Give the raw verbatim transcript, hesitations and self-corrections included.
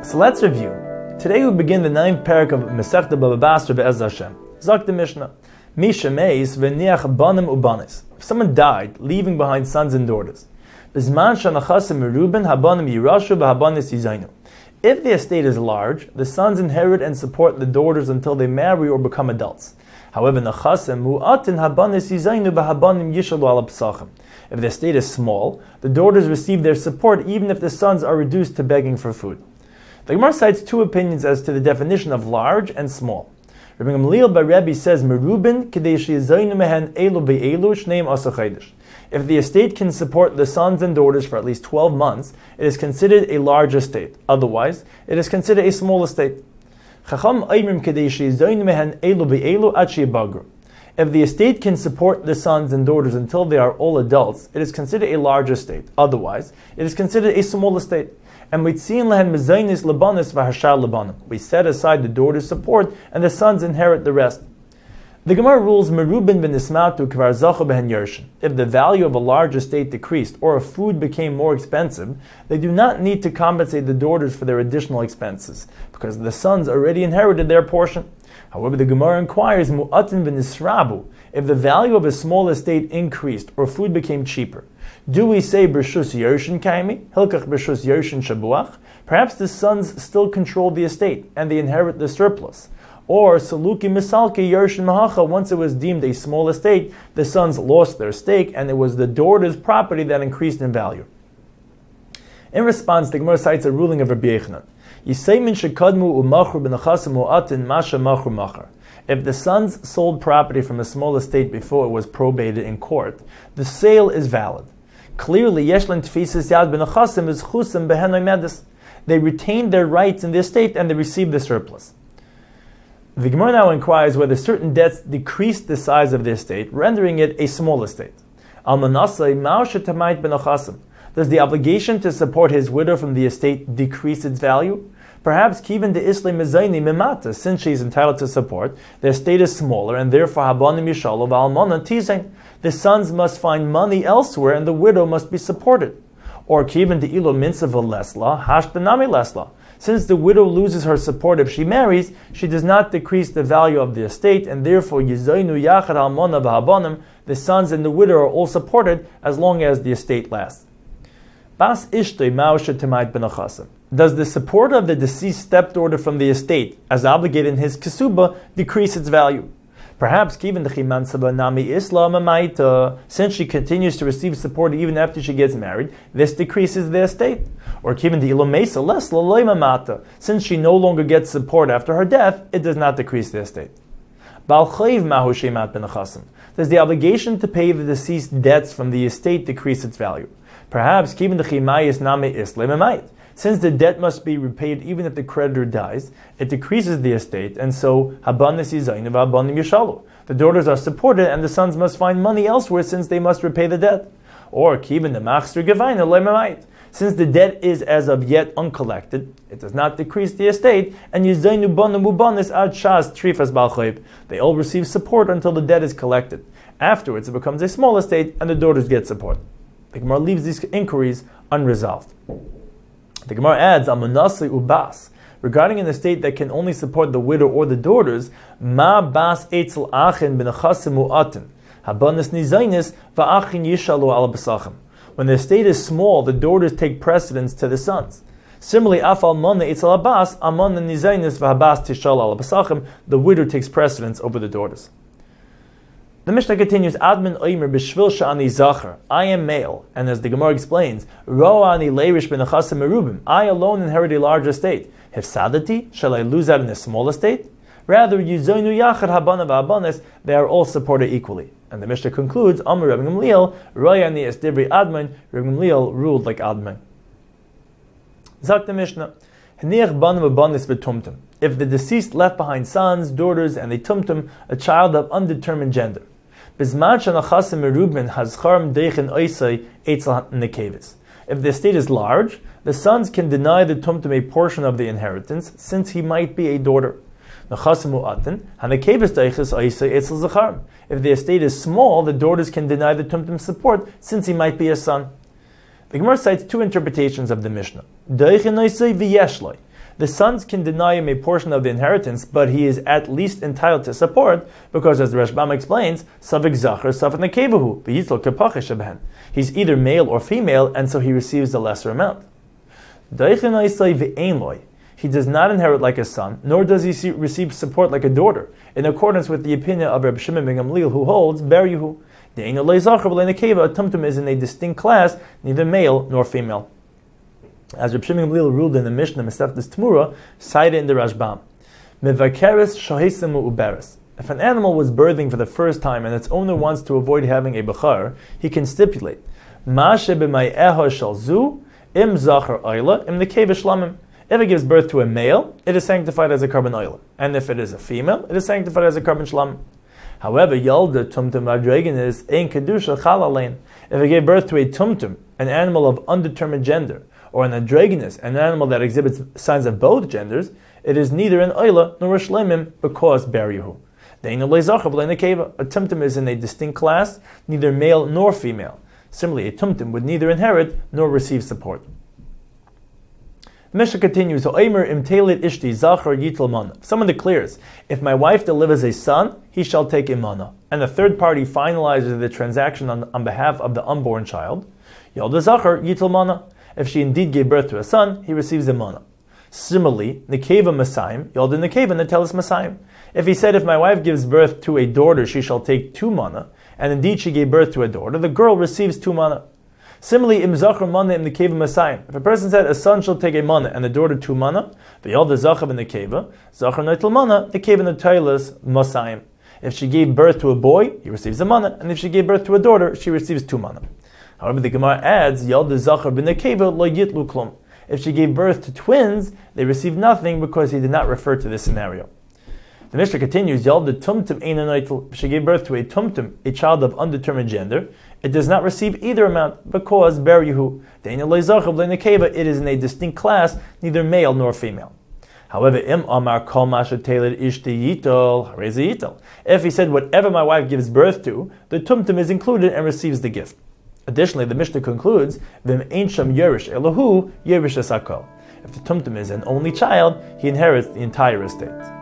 So let's review. Today we begin the ninth parak of Masechta Baba Basra Be'ez Hashem. Zok the Mishnah. Misha meis v'niach banim ubanis. If someone died, leaving behind sons and daughters. Bizman shanachasim meruben habanim yirashu v'habanis yizaynu. If the estate is large, the sons inherit and support the daughters until they marry or become adults. However, nachasim mu'atin habanis yizaynu v'habanim yishalu ala pesachim. If the estate is small, the daughters receive their support even if the sons are reduced to begging for food. The Gemara cites two opinions as to the definition of large and small. Rabbi Gamliel bar Rebbe says, "Merubin kedei sheyizaynu mehen elu be'elu shneim asa chaydish." If the estate can support the sons and daughters for at least twelve months, it is considered a large estate. Otherwise, it is considered a small estate. Chacham oimrim kedei sheyizaynu mehen elu be'elu ad sheyibagru. If the estate can support the sons and daughters until they are all adults, it is considered a large estate. Otherwise, it is considered a small estate. And we set aside the daughter's support, and the sons inherit the rest. The Gemara rules merubin v'nismatu kvar zachu behen yershin. If the value of a large estate decreased or if food became more expensive, they do not need to compensate the daughters for their additional expenses, because the sons already inherited their portion. However, the Gemara inquires mu'atin v'nisrabu. If the value of a small estate increased or food became cheaper, do we say Bershus Yershin Kaimi, Hilkach Bershus Yershin Shabuach? Perhaps the sons still control the estate and they inherit the surplus. Or Saluki Misalki Yershin Mahacha, once it was deemed a small estate, the sons lost their stake and it was the daughter's property that increased in value. In response, the Gemara cites a ruling of Rabbi Yechanan. Yisaymin shekadmu umachru b'nachasim u'atin masha machru machar. If the sons sold property from a small estate before it was probated in court, the sale is valid. Clearly, Yeshlan Tfisis Yad B'Nachasim is Chusim Behenoy Medis. They retained their rights in the estate and they received the surplus. The Gemara now inquires whether certain debts decreased the size of the estate, rendering it a small estate. Almanasai Mao Shetamayit B'Nachasim. Does the obligation to support his widow from the estate decrease its value? Perhaps Kivan de Isle Mezayni Mimata, since she is entitled to support, the estate is smaller and therefore Habanim Yishalov Almana Tizain. The sons must find money elsewhere and the widow must be supported. Or Kivan de Ilo Minsav Lesla, Hashtanami Lesla. Since the widow loses her support if she marries, she does not decrease the value of the estate and therefore Yizaynu Yachad Almana V'Habanim, the sons and the widow are all supported as long as the estate lasts. Bas Ishtoi Mausha Temayit B'Nachasim. Does the support of the deceased stepdaughter from the estate, as obligated in his kesuba, decrease its value? Perhaps, given the chiman nami islam amaita, since she continues to receive support even after she gets married, this decreases the estate. Or given the ilomesa less mamata, since she no longer gets support after her death, it does not decrease the estate. Bal chayv mahu shemat b'nachasim. Does the obligation to pay the deceased debts from the estate decrease its value? Perhaps, given the chimayis nami islam amaita. Since the debt must be repaid even if the creditor dies, it decreases the estate, and so habanis yizaynu v'habanim yishalu. The daughters are supported, and the sons must find money elsewhere since they must repay the debt. Or kibin the machster gevayna le'mamayit. Since the debt is as of yet uncollected, it does not decrease the estate, and yizaynu banu mubanis ad shas trifas balchayb. They all receive support until the debt is collected. Afterwards, it becomes a small estate, and the daughters get support. The Gemara leaves these inquiries unresolved. The Gemara adds, Amanasli ubas, regarding an estate that can only support the widow or the daughters, ma bas etzel achin b'nechasim u'atin, habanis nizaynis va'achin yishalu ala b'sachim. When the estate is small, the daughters take precedence to the sons. Similarly, afal mana etzel abas, amana nizaynis v'habas tishalu ala b'sachim, the widow takes precedence over the daughters. The Mishnah continues, Admin oimer b'shvil sha'ani zachar, I am male, and as the Gemara explains, Ro'ani leirish b'nechasim merubim, I alone inherit a large estate. Hefsadati, shall I lose out in a small estate? Rather, Yizaynu yachad habana v'habanes, they are all supported equally. And the Mishnah concludes, Amar Rabbi Gamliel, Ro'ani es divri Admin, Rabbi Gamliel ruled like Admin. Zak the Mishnah, Heniach banim v'habanes v'tumtum. If the deceased left behind sons, daughters, and a tumtum, a child of undetermined gender. If the estate is large, the sons can deny the tumtum a portion of the inheritance, since he might be a daughter. If the estate is small, the daughters can deny the tumtum support, since he might be a son. The Gemara cites two interpretations of the Mishnah. The sons can deny him a portion of the inheritance, but he is at least entitled to support, because as the Rashbam explains, Savik Zachar, Savik Nekevahu, V'yitzlo Kepachish Sheben. He's either male or female, and so he receives the lesser amount. He does not inherit like a son, nor does he receive support like a daughter, in accordance with the opinion of Reb Shimon ben Gamliel, who holds Ber Yehu. The Ein Olei Zachar V'lei Nekeva, a tumtum is in a distinct class, neither male nor female. As Reb Shimon ben Gamliel ruled in the Mishnah Mesechtes Tmura, cited in the Rashbam, Mevakeres Shohesemu Uberes. If an animal was birthing for the first time and its owner wants to avoid having a bechar, he can stipulate, Ma shebemai eho shel zu, im zachar oila, im nekeva shlamim. If it gives birth to a male, it is sanctified as a carbon oil. And if it is a female, it is sanctified as a carbon shlam. However, yalda tumtum adregan is ein kedusha chalalein. If it gave birth to a tumtum, an animal of undetermined gender, or an androgynous, an animal that exhibits signs of both genders, it is neither an oila nor a shlemim because ber yehu. A tumtum is in a distinct class, neither male nor female. Similarly, a tumtum would neither inherit nor receive support. The Mishnah continues, if someone declares, if my wife delivers a son, he shall take a mana, and the third party finalizes the transaction on, on behalf of the unborn child, if she indeed gave birth to a son, he receives a mana. Similarly, nekeva masayim, yalda nekeva netelis masayim. If he said, if my wife gives birth to a daughter, she shall take two mana, and indeed she gave birth to a daughter, the girl receives two mana. Similarly, im zachar mana im nekeva masayim. If a person said, a son shall take a mana, and the daughter two mana, the yalda zachar and nekeva, zachar netel mana, nekeva netelis masayim. If she gave birth to a boy, he receives a mana, and if she gave birth to a daughter, she receives two mana. However, the Gemara adds, yalda zachar b'nekeva lo yitlu klum. If she gave birth to twins, they receive nothing because he did not refer to this scenario. The Mishnah continues, Yalda tumtum eina noitel. If she gave birth to a tumtum, a child of undetermined gender, it does not receive either amount because ber yehu. It is in a distinct class, neither male nor female. However, im amar kol masha tailored ishti yitol, harezi yitol. If he said whatever my wife gives birth to, the tumtum is included and receives the gift. Additionally, the Mishnah concludes, Vim ein sham yerish elahu yerish asakol. If the tumtum is an only child, he inherits the entire estate.